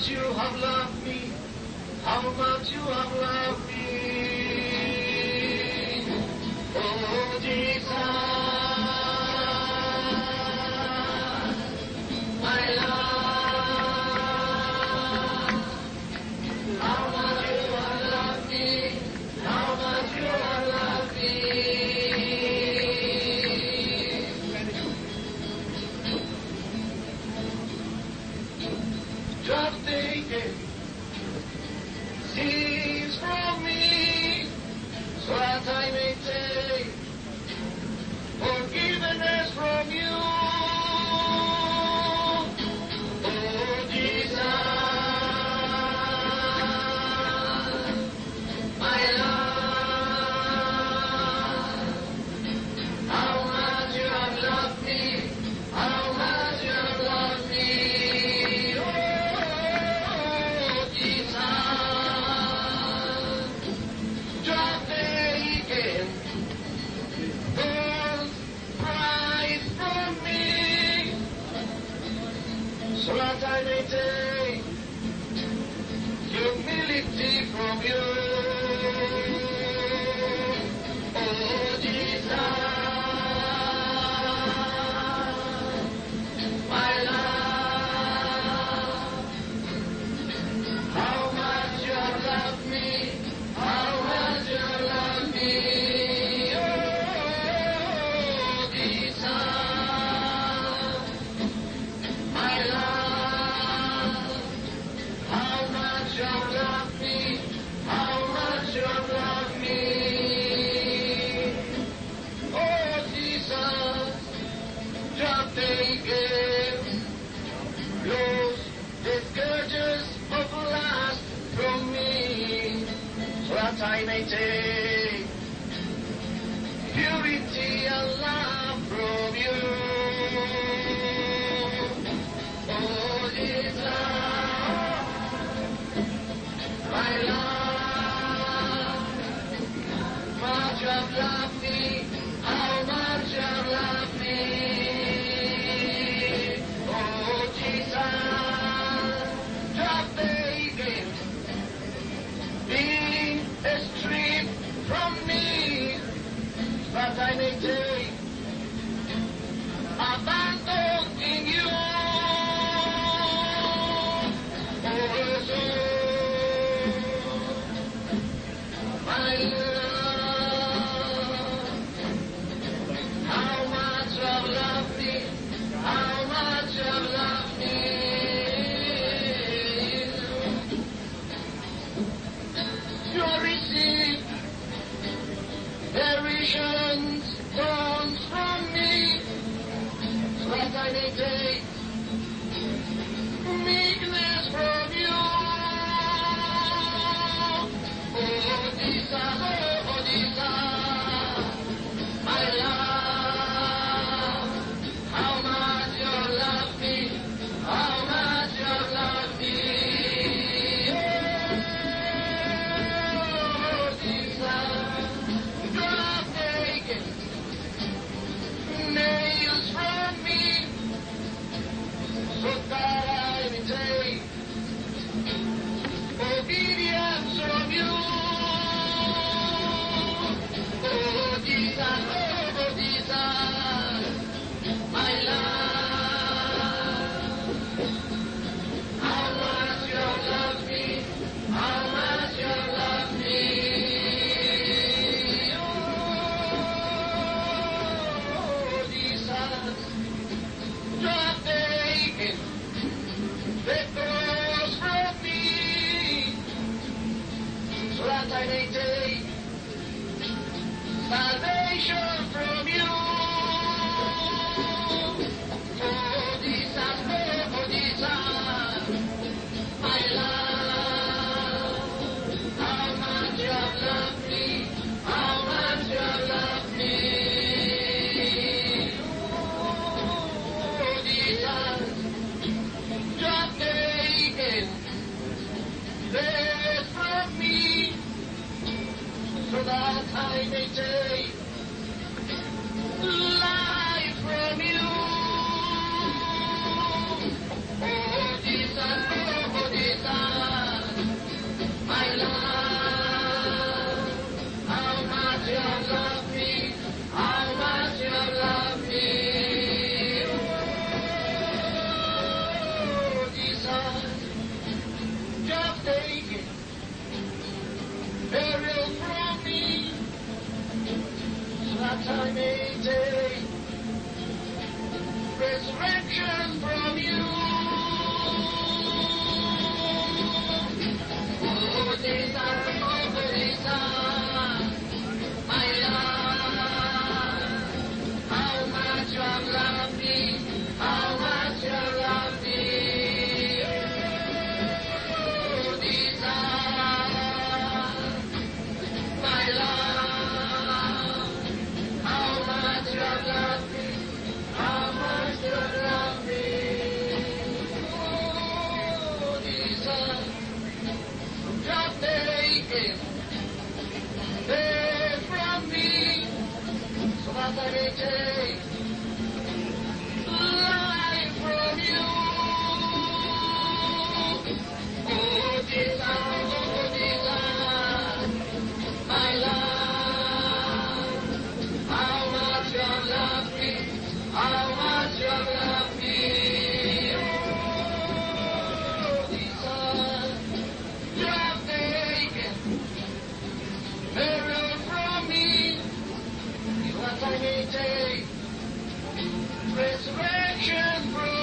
you have loved me, how much you have loved me. Oh, Jesus, my love, how much you have loved me, how much you have loved me. Just take it, cease from me, so that I may take forgiveness from you. Oh, Jesus, my love, how much you have loved me, how much you have loved me. Oh, Jesus, just take it, God's prize from me, so that I may take humility from you. Oh, Jesus, my love, how much you have loved me, how much you have loved me. Oh, Jesus, my love, how much you have loved me, how much you have loved me. Oh, Jesus, just take it, blows the scourges of lust from me, so that I may take purity and love from you. Oh, Jesus, my love, much you have loved me, how much you have loved me. Oh, Jesus, just take it, being stripped from me, that I may take abandon in you. Oh, soul, my love, resurrection from you. Oh, Jesus, my love, how much you have loved me, how much you have loved me. Oh, Jesus, my love, how much you have loved me, how much you have loved me. Oh, Jesus, just take it away from me, so that I may take life from you. Oh, Jesus, my love, how much you have loved me, how much you have loved me. Oh, Jesus, you have taken every from me, so that I may take resurrection from